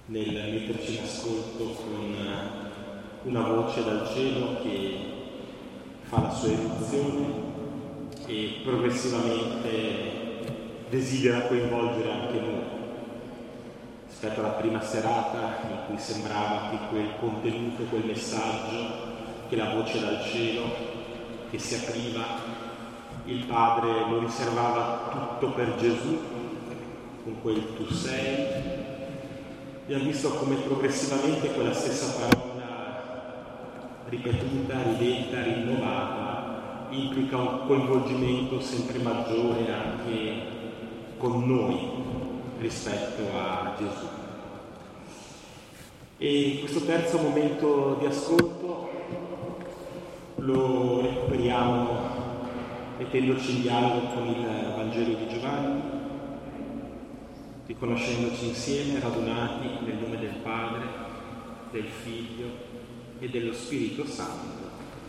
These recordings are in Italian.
nel metterci in ascolto con una voce dal cielo che fa la sua eruzione e progressivamente desidera coinvolgere anche noi. Rispetto alla prima serata in cui sembrava che quel contenuto, quel messaggio, che la voce dal cielo che si apriva, il Padre lo riservava tutto per Gesù, con quel tu sei. Abbiamo visto come progressivamente quella stessa parola ripetuta, ridetta, rinnovata, implica un coinvolgimento sempre maggiore anche con noi rispetto a Gesù. E questo terzo momento di ascolto lo recuperiamo mettendoci in dialogo con il Vangelo di Giovanni, riconoscendoci insieme, radunati nel nome del Padre, del Figlio e dello Spirito Santo.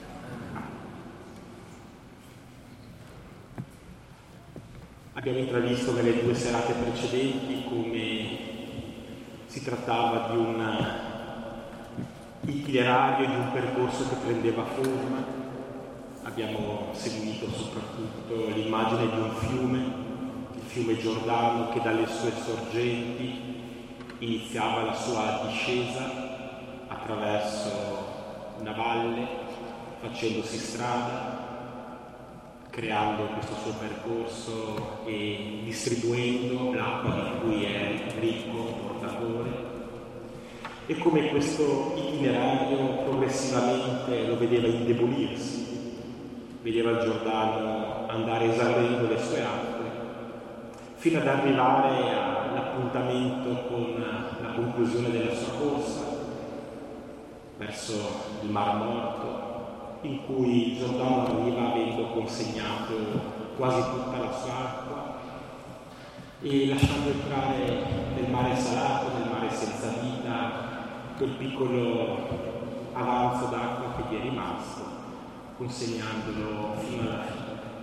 Abbiamo intravisto nelle 2 serate precedenti come si trattava di un itinerario, di un percorso che prendeva forma. Abbiamo seguito soprattutto l'immagine di un fiume, il fiume Giordano, che dalle sue sorgenti iniziava la sua discesa attraverso una valle, facendosi strada, creando questo suo percorso e distribuendo l'acqua di cui è ricco, portatore. E come questo itinerario progressivamente lo vedeva indebolirsi, vedeva il Giordano andare esaurendo le sue acque, fino ad arrivare all'appuntamento con la conclusione della sua corsa verso il Mar Morto, in cui il Giordano arriva avendo consegnato quasi tutta la sua acqua e lasciando entrare nel mare salato, nel mare senza vita, quel piccolo avanzo d'acqua che gli è rimasto, consegnandolo fino alla fine.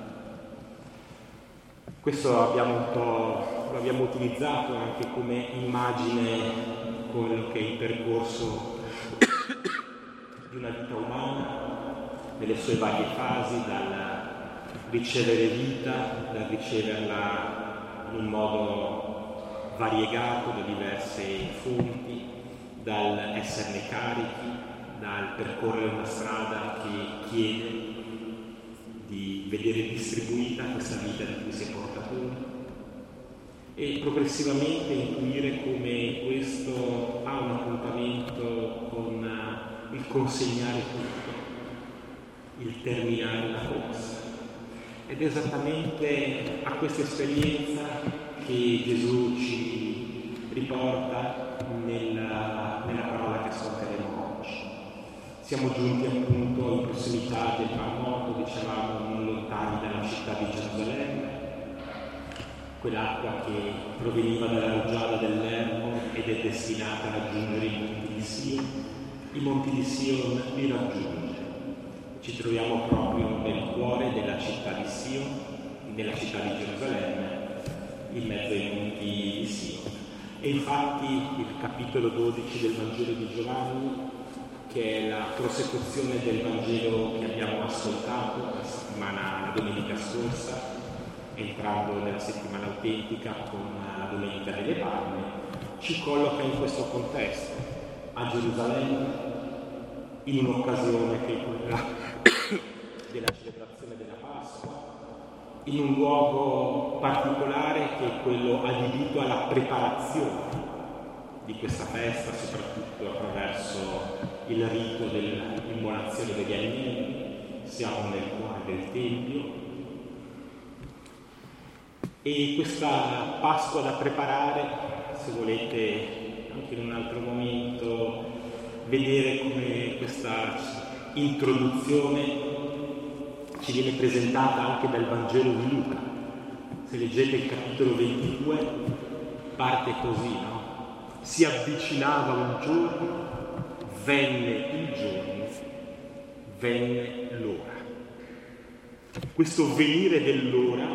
Questo lo abbiamo utilizzato anche come immagine quello che è il percorso di una vita umana nelle sue varie fasi, dal ricevere vita, dal riceverla in un modo variegato da diverse fonti, dal esserne carichi, dal percorrere una strada che chiede di vedere distribuita questa vita di cui si è portatori e progressivamente intuire come questo ha un appuntamento con il consegnare tutto, il terminare la corsa. Ed è esattamente a questa esperienza che Gesù ci riporta nella parola che ascolteremo oggi. Siamo giunti appunto in prossimità del Mar Morto, dicevamo non lontani dalla città di Gerusalemme, quell'acqua che proveniva dalla rugiada dell'Ermo ed è destinata a raggiungere i monti di Sion. I monti di Sion li raggiunge. Ci troviamo proprio nel cuore della città di Sion, nella città di Gerusalemme, in mezzo ai monti di Sion. E infatti il capitolo 12 del Vangelo di Giovanni, che è la prosecuzione del Vangelo che abbiamo ascoltato la domenica scorsa, entrando nella settimana autentica con la Domenica delle Palme, ci colloca in questo contesto, a Gerusalemme, in un'occasione che è quella della celebrazione della Pasqua, in un luogo particolare che è quello adibito alla preparazione di questa festa, soprattutto attraverso il rito dell'immolazione degli agnelli. Siamo nel cuore del Tempio e questa Pasqua da preparare, se volete anche in un altro momento vedere come questa introduzione ci viene presentata anche dal Vangelo di Luca. Se leggete il capitolo 22 parte così, no? Si avvicinava un giorno, venne il giorno, venne l'ora. Questo venire dell'ora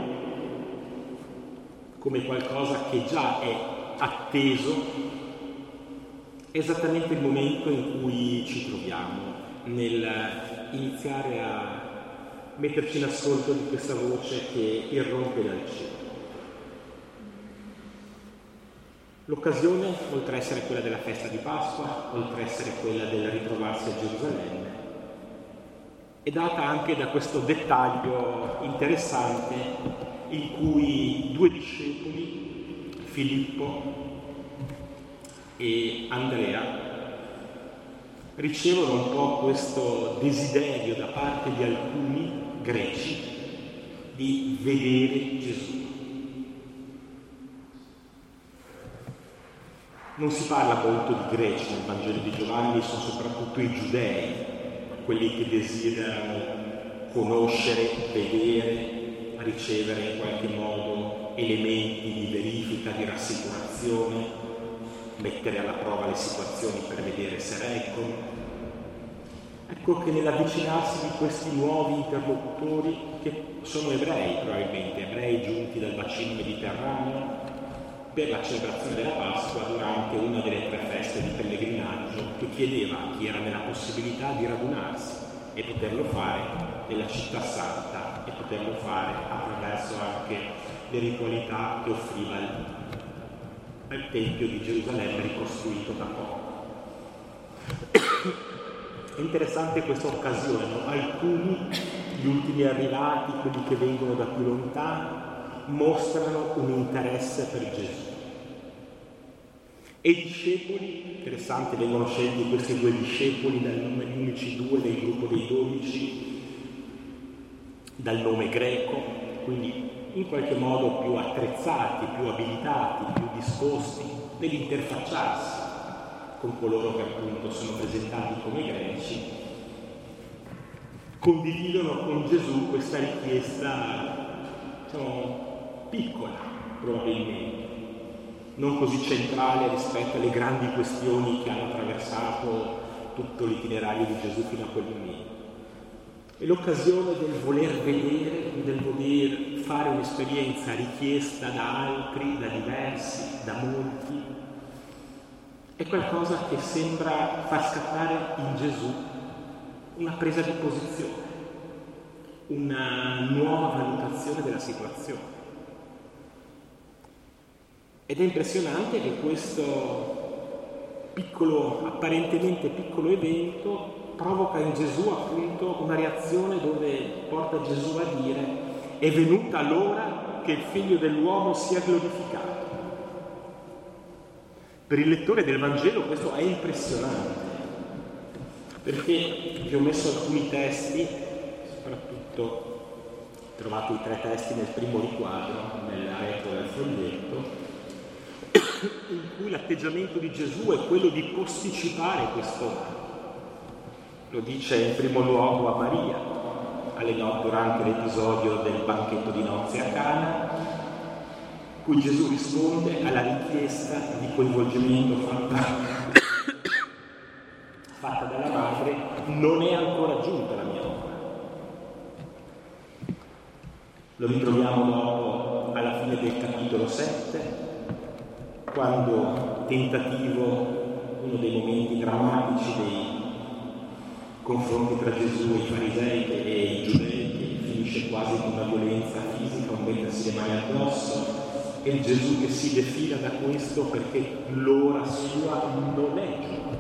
come qualcosa che già è atteso È esattamente il momento in cui ci troviamo, nel iniziare a metterci in ascolto di questa voce che irrompe dal cielo. L'occasione, oltre a essere quella della festa di Pasqua, oltre a essere quella del ritrovarsi a Gerusalemme, è data anche da questo dettaglio interessante in cui due discepoli, Filippo e Andrea, ricevono un po' questo desiderio da parte di alcuni greci di vedere Gesù. Non si parla molto di greci nel Vangelo di Giovanni, sono soprattutto i giudei, quelli che desiderano conoscere, vedere, ricevere in qualche modo elementi di verifica, di rassicurazione, mettere alla prova le situazioni per vedere se reggono. Ecco che nell'avvicinarsi di questi nuovi interlocutori, che sono ebrei probabilmente, ebrei giunti dal bacino mediterraneo, per la celebrazione della Pasqua durante una delle 3 feste di pellegrinaggio, che chiedeva a chi era nella possibilità di radunarsi e poterlo fare nella città santa e poterlo fare attraverso anche le ritualità che offriva il Tempio di Gerusalemme ricostruito da poco. È interessante questa occasione, no? Alcuni, gli ultimi arrivati, quelli che vengono da più lontano, mostrano un interesse per Gesù. E i discepoli, interessante, vengono scelti questi 2 discepoli dal nome, gli unici 2 del gruppo dei 12, dal nome greco, quindi in qualche modo più attrezzati, più abilitati, più disposti nell'interfacciarsi con coloro che appunto sono presentati come greci, condividono con Gesù questa richiesta, diciamo, piccola probabilmente, non così centrale rispetto alle grandi questioni che hanno attraversato tutto l'itinerario di Gesù fino a quel momento. E l'occasione del voler vedere, del voler fare un'esperienza richiesta da altri, da diversi, da molti, è qualcosa che sembra far scattare in Gesù una presa di posizione, una nuova valutazione della situazione. Ed è impressionante che questo piccolo, apparentemente piccolo evento provoca in Gesù appunto una reazione dove porta Gesù a dire: è venuta l'ora che il Figlio dell'uomo sia glorificato. Per il lettore del Vangelo questo è impressionante, perché vi ho messo alcuni testi, soprattutto trovate i 3 testi nel primo riquadro, nella retro del foglietto, in cui l'atteggiamento di Gesù è quello di posticipare quest'ora. Lo dice in primo luogo a Maria, durante l'episodio del banchetto di nozze a Cana, cui Gesù risponde alla richiesta di coinvolgimento fatta dalla madre: non è ancora giunta la mia ora. Lo ritroviamo dopo alla fine del capitolo 7, quando tentativo, uno dei momenti drammatici dei confronti tra Gesù e i farisei e i giudei, che finisce quasi con una violenza fisica, un mettersi le mani addosso, e il Gesù che si defila da questo perché l'ora sua non è giunta.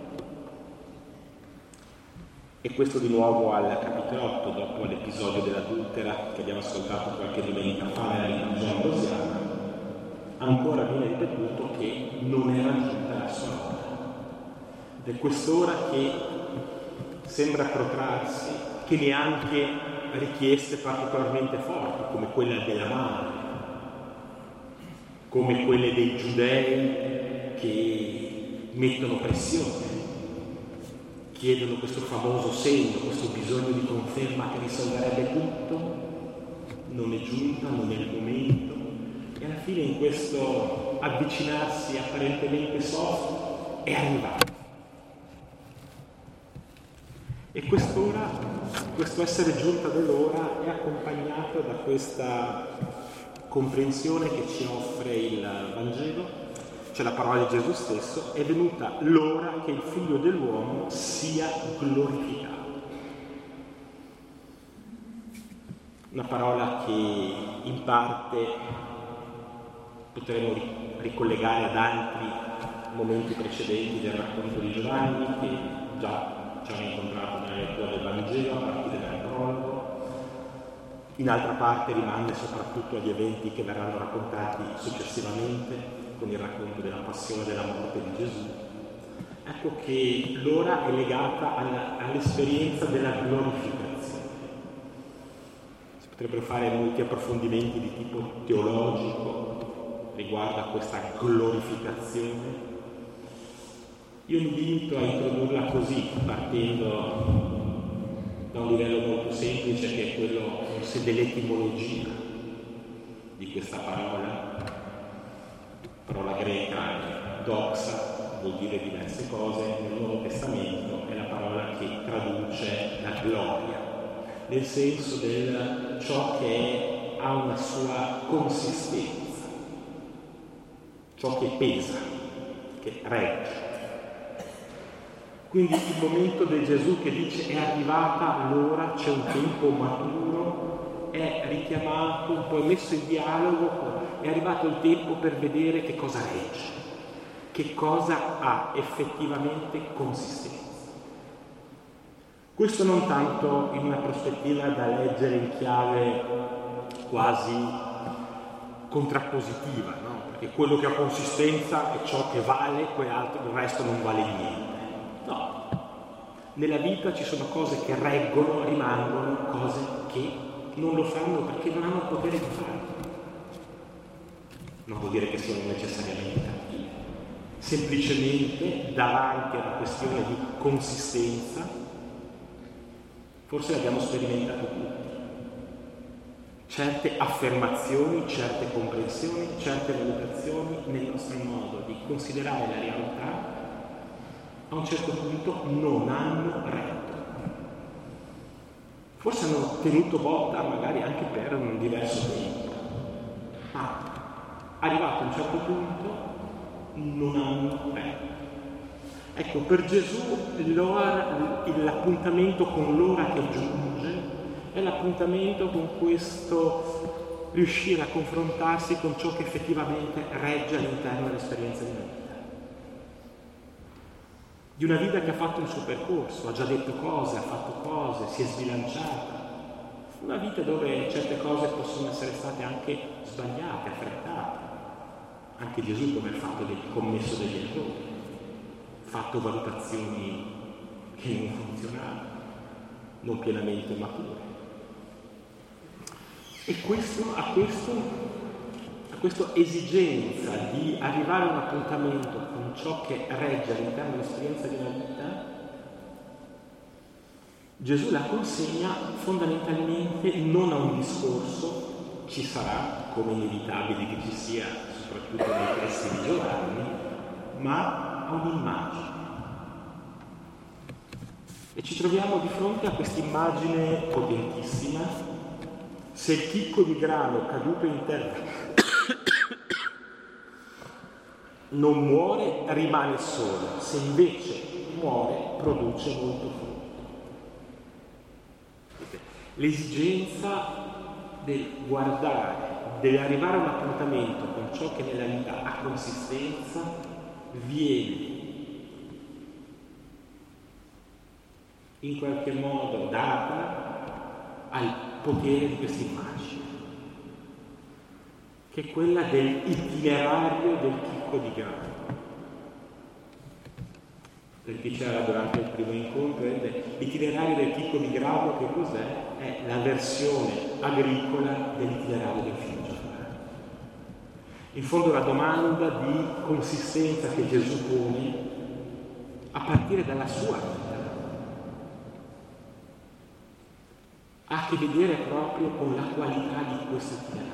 E questo di nuovo al capitolo 8, dopo l'episodio dell'adultera che abbiamo ascoltato qualche domenica fa nella liturgia ambrosiana, ancora viene ripetuto che non era giunta la sua ora. Ed è quest'ora che sembra protrarsi, che neanche richieste particolarmente forti, come quella della madre, come quelle dei giudei che mettono pressione, chiedono questo famoso segno, questo bisogno di conferma che risolverebbe tutto, non è giunta, non è il momento. E alla fine in questo avvicinarsi apparentemente soft è arrivato. E quest'ora, questo essere giunta dell'ora, è accompagnato da questa comprensione che ci offre il Vangelo cioè la parola di Gesù stesso, è venuta l'ora che il Figlio dell'uomo sia glorificato. Una parola che in parte potremmo ricollegare ad altri momenti precedenti del racconto di Giovanni, che già ci hanno incontrato nella lettura del Vangelo a partire dal prologo. In altra parte rimanda soprattutto agli eventi che verranno raccontati successivamente con il racconto della passione e della morte di Gesù. Ecco che l'ora è legata all'esperienza della glorificazione. Si potrebbero fare molti approfondimenti di tipo teologico riguardo a questa glorificazione. Io mi limito a introdurla così, partendo da un livello molto semplice, che è quello forse dell'etimologia di questa parola greca, doxa, vuol dire diverse cose. Nel Nuovo Testamento è la parola che traduce la gloria, nel senso del ciò che ha una sua consistenza, ciò che pesa, che regge. Quindi il momento di Gesù che dice è arrivata l'ora, c'è un tempo maturo, è richiamato, un po' messo in dialogo, è arrivato il tempo per vedere che cosa regge, che cosa ha effettivamente consistenza. Questo non tanto in una prospettiva da leggere in chiave quasi contrappositiva, no? Perché quello che ha consistenza è ciò che vale, quell'altro, il resto non vale niente. No, nella vita ci sono cose che reggono, rimangono, cose che non lo fanno perché non hanno il potere di farlo. Non vuol dire che siano necessariamente cattive. Semplicemente davanti a una questione di consistenza, forse l'abbiamo sperimentato tutti. Certe affermazioni, certe comprensioni, certe valutazioni nel nostro modo di considerare la realtà a un certo punto non hanno retto. Forse hanno tenuto botta magari anche per un diverso tempo, ma arrivato a un certo punto non hanno retto. Ecco, per Gesù l'appuntamento con l'ora che giunge è l'appuntamento con questo riuscire a confrontarsi con ciò che effettivamente regge all'interno dell'esperienza di una vita. Di una vita che ha fatto un suo percorso, ha già detto cose, ha fatto cose, si è sbilanciata. Una vita dove certe cose possono essere state anche sbagliate, affrettate. Anche Gesù come ha commesso degli errori, ha fatto valutazioni che non funzionavano, non pienamente mature. E a questa esigenza di arrivare a un appuntamento con ciò che regge all'interno dell'esperienza di una vita, Gesù la consegna fondamentalmente non a un discorso, ci sarà, come inevitabile che ci sia, soprattutto nei testi di Giovanni, ma a un'immagine. E ci troviamo di fronte a questa immagine potentissima. Se il chicco di grano caduto in terra non muore, rimane solo, se invece muore, produce molto frutto. L'esigenza del guardare, dell'arrivare a un appuntamento con ciò che nella vita ha consistenza, viene in qualche modo data al potere di questa immagine, che è quella dell'itinerario del chicco di grano. Per chi c'era durante il primo incontro, l'itinerario del chicco di grano che cos'è? È la versione agricola dell'itinerario del figlio giovane. In fondo la domanda di consistenza che Gesù pone a partire dalla sua vita ha a che vedere proprio con la qualità di questo itinerario.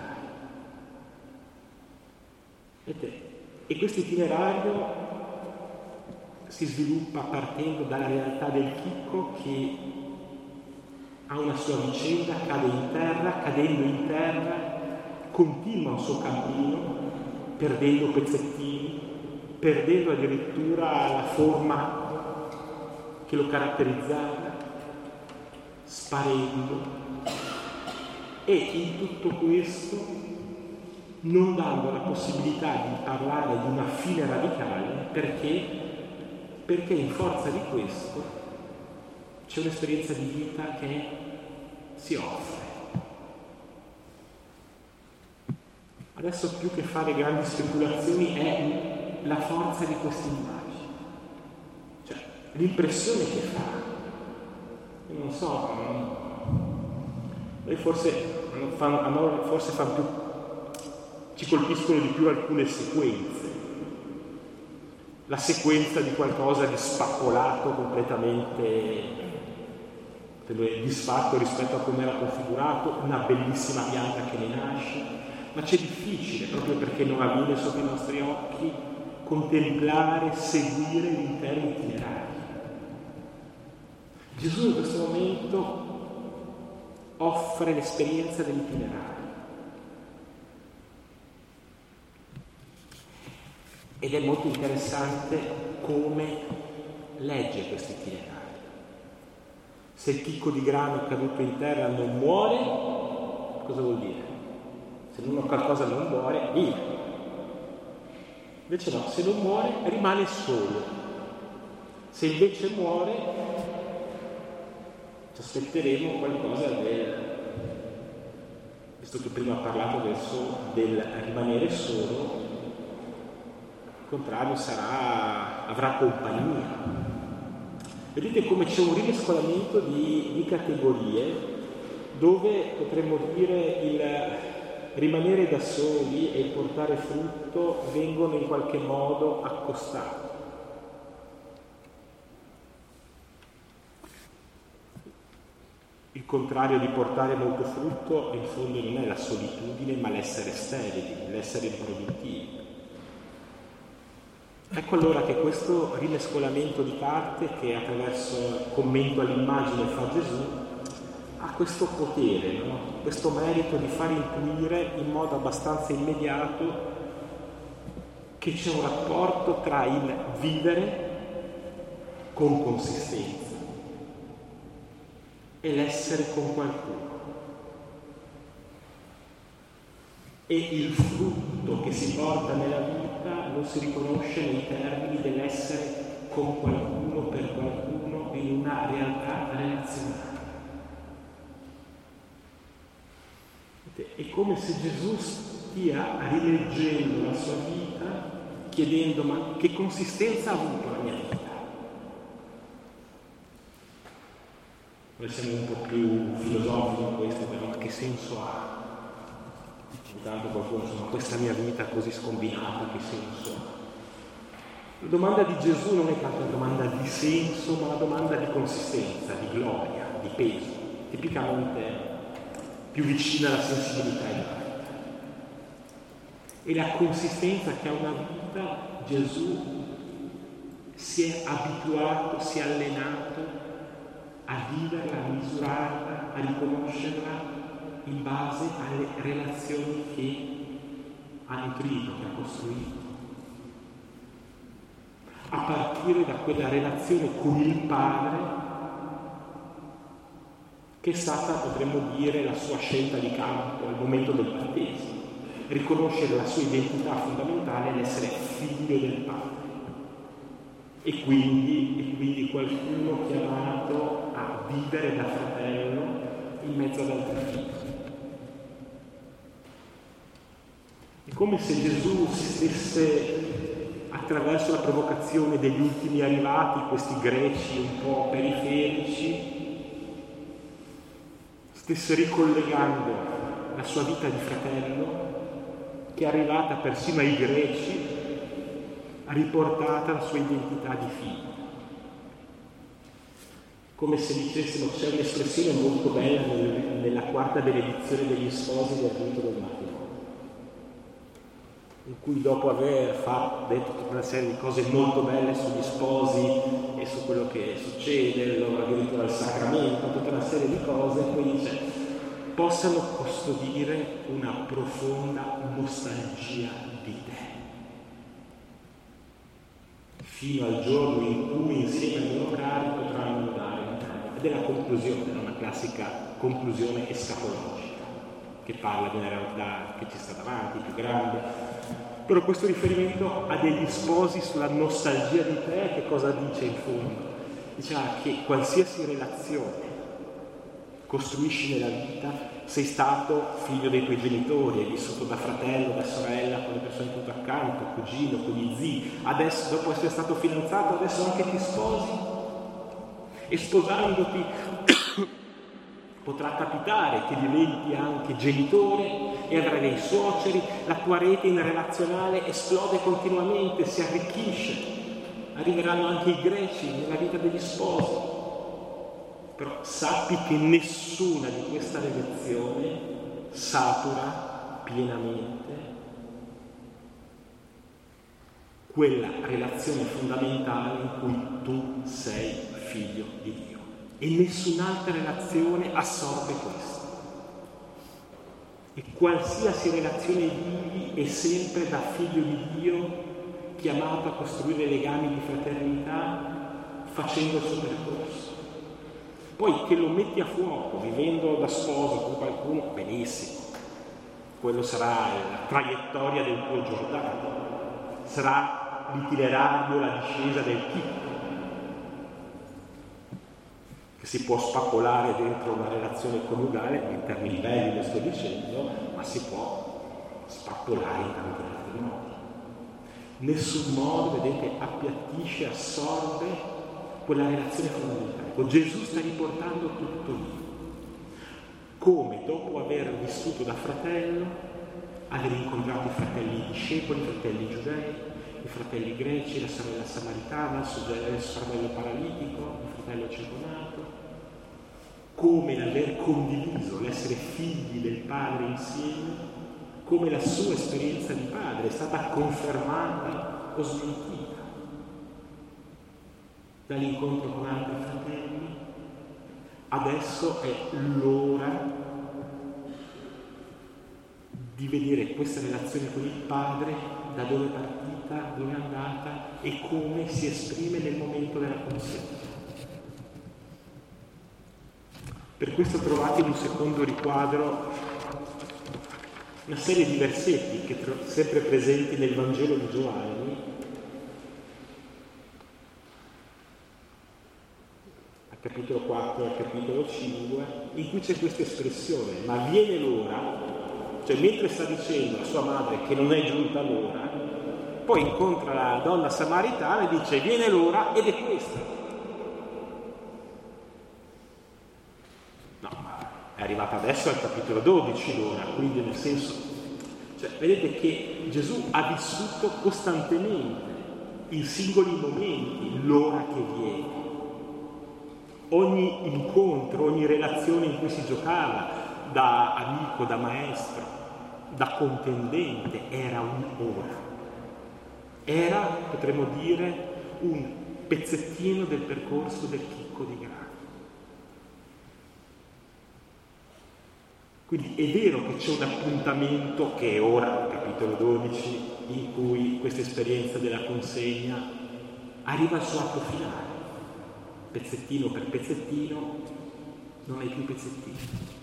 E questo itinerario si sviluppa partendo dalla realtà del chicco che ha una sua vicenda, cade in terra, cadendo in terra continua il suo cammino, perdendo pezzettini, perdendo addirittura la forma che lo caratterizzava, sparendo, e in tutto questo non dando la possibilità di parlare di una fine radicale, perché in forza di questo c'è un'esperienza di vita che si offre. Adesso, più che fare grandi speculazioni, è la forza di questa immagine, cioè l'impressione che fa. Io non so, noi forse fanno più, ci colpiscono di più alcune sequenze. La sequenza di qualcosa di spappolato, completamente disfatto rispetto a come era configurato, una bellissima pianta che ne nasce, ma c'è difficile, proprio perché non avviene sotto i nostri occhi, contemplare, seguire l'intero itinerario. Gesù in questo momento offre l'esperienza dell'itinerario. Ed è molto interessante come legge questo itinerario. Se il chicco di grano caduto in terra non muore, cosa vuol dire? Se qualcosa non muore, via. Invece no, se non muore rimane solo. Se invece muore, ci aspetteremo qualcosa visto che prima ho parlato del rimanere solo, al contrario avrà compagnia. Vedete come c'è un rimescolamento di categorie, dove potremmo dire il rimanere da soli e il portare frutto vengono in qualche modo accostati. Il contrario di portare molto frutto in fondo non è la solitudine, ma l'essere sterili, l'essere improduttivi. Ecco allora che questo rimescolamento di carte, che attraverso il commento all'immagine fa Gesù, ha questo potere, no? Questo merito di far intuire in modo abbastanza immediato che c'è un rapporto tra il vivere con consistenza e l'essere con qualcuno. E il frutto che si porta nella vita lo si riconosce nei termini dell'essere con qualcuno, per qualcuno, in una realtà relazionale. È come se Gesù stia rileggendo la sua vita, chiedendo: ma che consistenza ha avuto la mia vita? Noi siamo un po' più filosofici in questo, però che senso ha? Intanto qualcuno dice: ma questa mia vita così scombinata, che senso ha? La domanda di Gesù non è tanto una domanda di senso, ma una domanda di consistenza, di gloria, di peso, tipicamente più vicina alla sensibilità della vita. E la consistenza che ha una vita, Gesù si è abituato, si è allenato a viverla, a misurarla, a riconoscerla in base alle relazioni che ha nutrito, che ha costruito. A partire da quella relazione con il Padre, che è stata, potremmo dire, la sua scelta di campo al momento del battesimo. Riconoscere la sua identità fondamentale l'essere figlio del Padre. E quindi qualcuno chiamato a vivere da fratello in mezzo ad altri figli. È come se Gesù si stesse, attraverso la provocazione degli ultimi arrivati, questi greci un po' periferici, stesse ricollegando la sua vita di fratello, che è arrivata persino ai greci, ha riportata la sua identità di figlio. Come se dicessimo, c'è un'espressione molto bella nella quarta benedizione degli sposi del rito del matrimonio, in cui dopo aver detto tutta una serie di cose molto belle sugli sposi e su quello che succede, loro addirittura il sacramento, tutta una serie di cose, poi dice: possano custodire una profonda nostalgia di te. fino al giorno in cui insieme al loro cari potranno andare in terra. Ed è la conclusione, una classica conclusione escatologica, che parla di una realtà che ci sta davanti, più grande. Però questo riferimento a degli sposi sulla nostalgia di te, che cosa dice in fondo? Dice che qualsiasi relazione costruisci nella vita, sei stato figlio dei tuoi genitori, hai vissuto da fratello, da sorella, con le persone tutto accanto, cugino, con gli zii, adesso dopo essere stato fidanzato adesso anche ti sposi, e sposandoti potrà capitare che diventi anche genitore e avrai dei suoceri, la tua rete in relazionale esplode continuamente, si arricchisce, arriveranno anche i greci nella vita degli sposi. Però sappi che nessuna di questa relazione satura pienamente quella relazione fondamentale in cui tu sei figlio di Dio. E nessun'altra relazione assorbe questo. E qualsiasi relazione vivi è sempre da figlio di Dio, chiamato a costruire legami di fraternità facendo il suo percorso. Poi che lo metti a fuoco, vivendo da sposo con qualcuno, benissimo. Quello sarà la traiettoria del tuo Giordano, sarà l'itinerario, la discesa del chicco, che si può spappolare dentro una relazione coniugale, in termini belli lo sto dicendo, ma si può spappolare in tanti altri modi. Nessun modo, vedete, appiattisce, assorbe quella relazione fondamentale. Gesù sta riportando tutto lì. Come dopo aver vissuto da fratello, aver incontrato i fratelli discepoli, i fratelli giudei, i fratelli greci, la sorella samaritana, il fratello paralitico, il fratello circonato, come l'aver condiviso, l'essere figli del Padre insieme, come la sua esperienza di padre è stata confermata o smentita dall'incontro con altri fratelli. Adesso è l'ora di vedere questa relazione con il Padre, da dove è partita, dove è andata e come si esprime nel momento della consegna. Per questo trovate in un secondo riquadro una serie di versetti che sempre presenti nel Vangelo di Giovanni, al capitolo 4 e al capitolo 5, in cui c'è questa espressione: ma viene l'ora, cioè mentre sta dicendo a sua madre che non è giunta l'ora, poi incontra la donna samaritana e dice: viene l'ora ed è questa. No, ma è arrivata adesso al capitolo 12 l'ora, quindi nel senso, cioè vedete che Gesù ha vissuto costantemente in singoli momenti l'ora che viene. Ogni incontro, ogni relazione in cui si giocava, da amico, da maestro, da contendente, era un'ora. Era, potremmo dire, un pezzettino del percorso del chicco di grano. Quindi è vero che c'è un appuntamento che è ora, capitolo 12, in cui questa esperienza della consegna arriva al suo atto finale. Pezzettino per pezzettino non hai più pezzettini.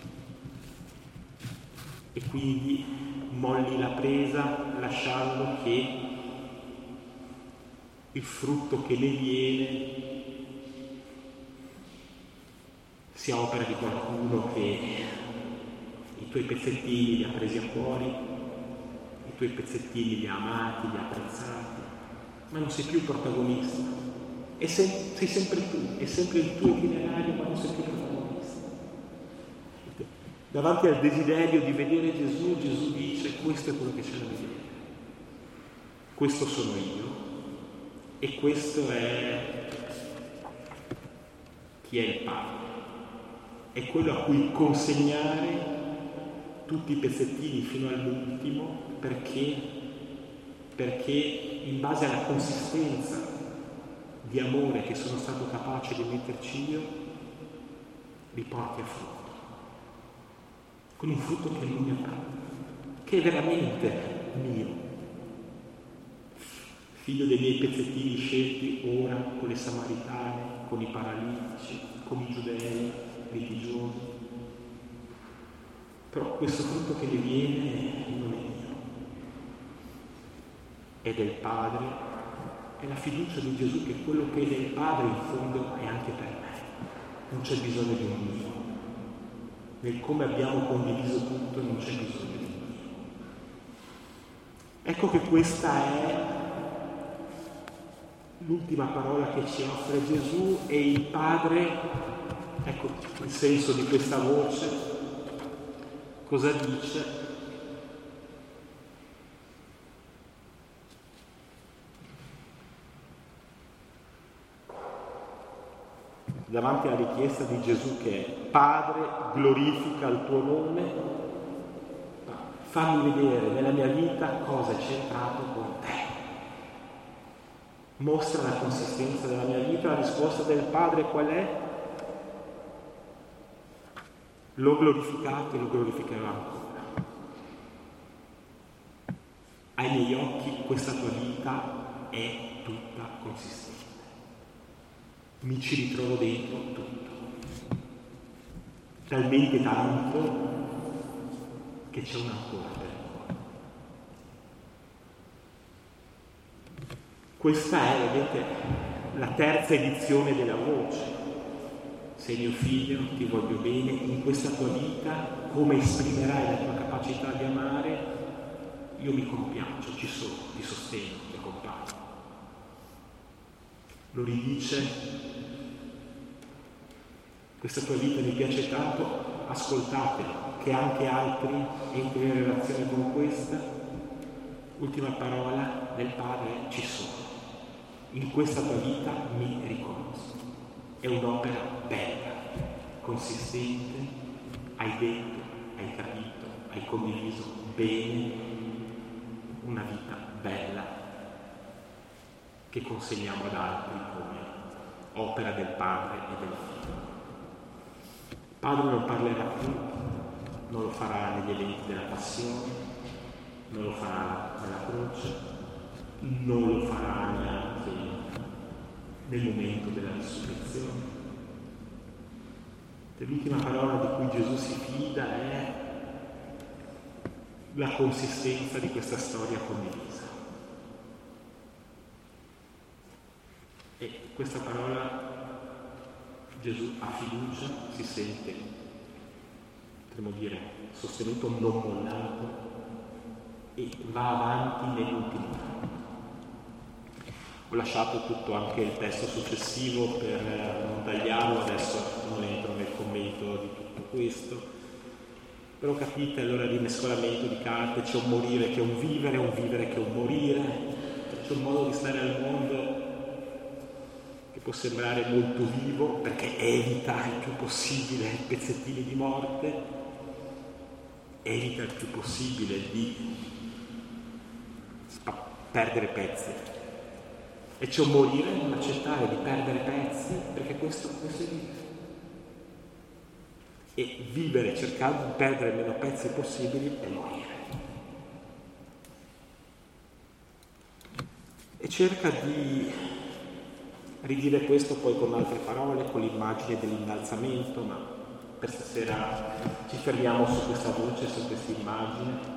E quindi molli la presa lasciando che il frutto che ne viene sia opera di qualcuno che i tuoi pezzettini li ha presi a cuore, i tuoi pezzettini li ha amati, li ha apprezzati, ma non sei più il protagonista. E sei sempre tu, è sempre il tuo itinerario, ma non sei più protagonista. Davanti al desiderio di vedere Gesù, Gesù dice: questo è quello che c'è da vedere. Questo sono io e questo è chi è il Padre. È quello a cui consegnare tutti i pezzettini fino all'ultimo, perché in base alla consistenza di amore che sono stato capace di metterci io, li porti a frutto, con un frutto che lui mi ha dato, che è veramente mio, figlio dei miei pezzettini scelti ora con le samaritane, con i paralitici, con i giudei religiosi. Però questo frutto che ne viene non è mio, è del Padre, è la fiducia di Gesù che quello che è del Padre in fondo è anche per me. Non c'è bisogno di un mio. Nel come abbiamo condiviso tutto non c'è bisogno di un mio. Ecco che questa è l'ultima parola che ci offre Gesù, e il Padre, ecco il senso di questa voce, cosa dice? Davanti alla richiesta di Gesù che è: Padre, glorifica il tuo nome, fammi vedere nella mia vita cosa è centrato con te. Mostra la consistenza della mia vita. La risposta del Padre qual è? L'ho glorificato e lo glorificherò ancora. Ai miei occhi questa tua vita è tutta consistente. Mi ci ritrovo dentro tutto. Talmente tanto che c'è un ancora per ancora. Questa è, vedete, la terza edizione della voce. Sei mio figlio, ti voglio bene, in questa tua vita, come esprimerai la tua capacità di amare, io mi compiaccio, ci sono, ti sostengo, ti accompagno. Lo ridice: questa tua vita mi piace tanto, ascoltatelo, che anche altri entrino in relazione con questa. Ultima parola del Padre: ci sono. In questa tua vita mi riconosco. È un'opera bella, consistente, hai detto, hai capito, hai condiviso bene, una vita bella che consegniamo ad altri come opera del Padre e del Figlio. Il Padre non parlerà più, non lo farà negli eventi della Passione, non lo farà nella croce, non lo farà neanche nel momento della risurrezione. L'ultima parola di cui Gesù si fida è la consistenza di questa storia condivisa. E questa parola Gesù ha fiducia, si sente, potremmo dire, sostenuto, non mollato, e va avanti nell'ultimo anno. Ho lasciato tutto, anche il testo successivo, per non tagliarlo, adesso non entro nel commento di tutto questo, però capite allora il rimescolamento di carte. C'è un morire che è un vivere che è un morire, c'è un modo di stare al mondo che può sembrare molto vivo perché evita il più possibile pezzettini di morte, evita il più possibile di perdere pezzi. E c'è un morire, non accettare di perdere pezzi, perché questo è vivere. E vivere cercando di perdere meno pezzi possibili è morire. E cerca di ridire questo poi con altre parole, con l'immagine dell'innalzamento, ma per stasera ci fermiamo su questa voce, su questa immagine,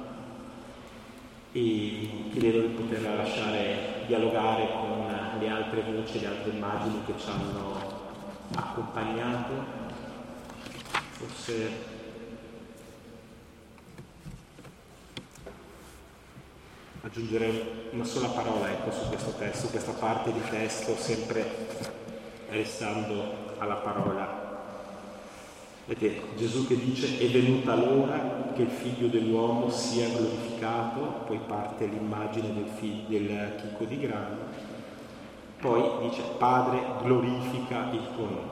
e chiedo di poterla lasciare dialogare con le altre voci, le altre immagini che ci hanno accompagnato. Forse aggiungerei una sola parola, ecco, su questo testo, su questa parte di testo, sempre restando alla parola. Vedete, Gesù che dice: è venuta l'ora che il figlio dell'uomo sia glorificato, poi parte l'immagine del chicco di grano, poi dice: Padre, glorifica il tuo nome.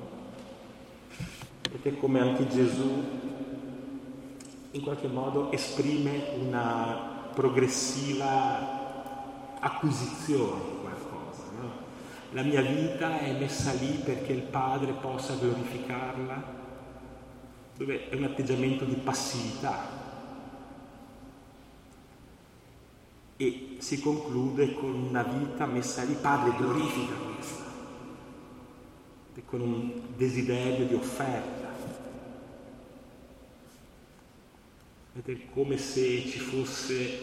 Vedete come anche Gesù in qualche modo esprime una progressiva acquisizione di qualcosa, no? La mia vita è messa lì perché il Padre possa glorificarla, dove è un atteggiamento di passività. E si conclude con una vita messa lì. Padre, glorifica questa, e con un desiderio di offerta. Ed è come se ci fosse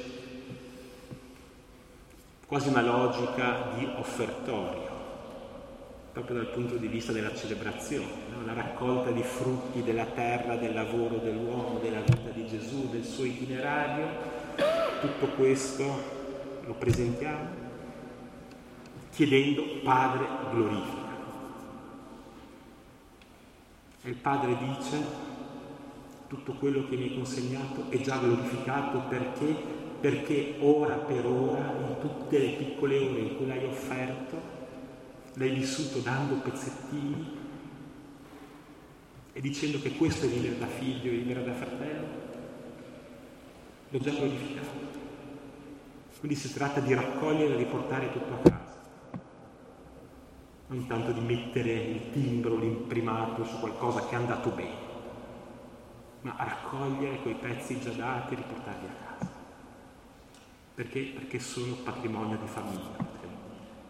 quasi una logica di offertorio, proprio dal punto di vista della celebrazione, no? La raccolta di frutti della terra, del lavoro dell'uomo, della vita di Gesù, del suo itinerario. Tutto questo lo presentiamo chiedendo: Padre, glorifica. E il Padre dice: tutto quello che mi hai consegnato è già glorificato, perché ora per ora, in tutte le piccole ore in cui l'hai offerto, l'hai vissuto dando pezzettini e dicendo che questo è vivere da figlio e vivere da fratello. L'ho già glorificato. Quindi si tratta di raccogliere e di portare tutto a casa, non tanto di mettere il timbro, l'imprimato su qualcosa che è andato bene, ma a raccogliere quei pezzi già dati e riportarli a casa. Perché sono patrimonio di famiglia, potremmo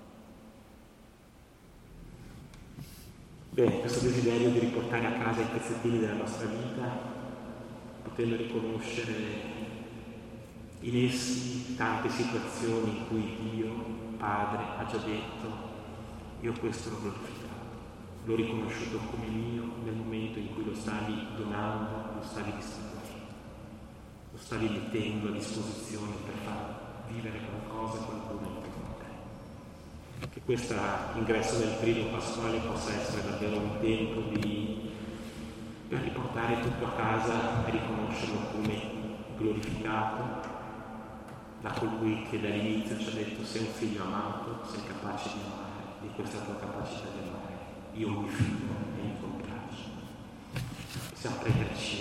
dire. Bene, questo desiderio di riportare a casa i pezzettini della nostra vita, potendo riconoscere in essi tante situazioni in cui Dio, Padre, ha già detto: io questo l'ho glorificato, l'ho riconosciuto come mio nel momento in cui lo stavi donando, lo stavi distribuendo, lo stavi mettendo a disposizione per far vivere qualcosa, qualcuno intorno a te. Che questo ingresso nel periodo pasquale possa essere davvero un tempo per riportare tutto a casa e riconoscerlo come glorificato da colui che dall'inizio ci ha detto: sei un figlio amato, sei capace di amare, di questa tua capacità di amare io mi fido e mi compiaccio. Possiamo prenderci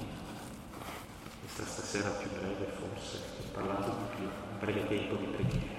questa stasera più breve, forse ho parlato di più, un breve tempo di preghiera.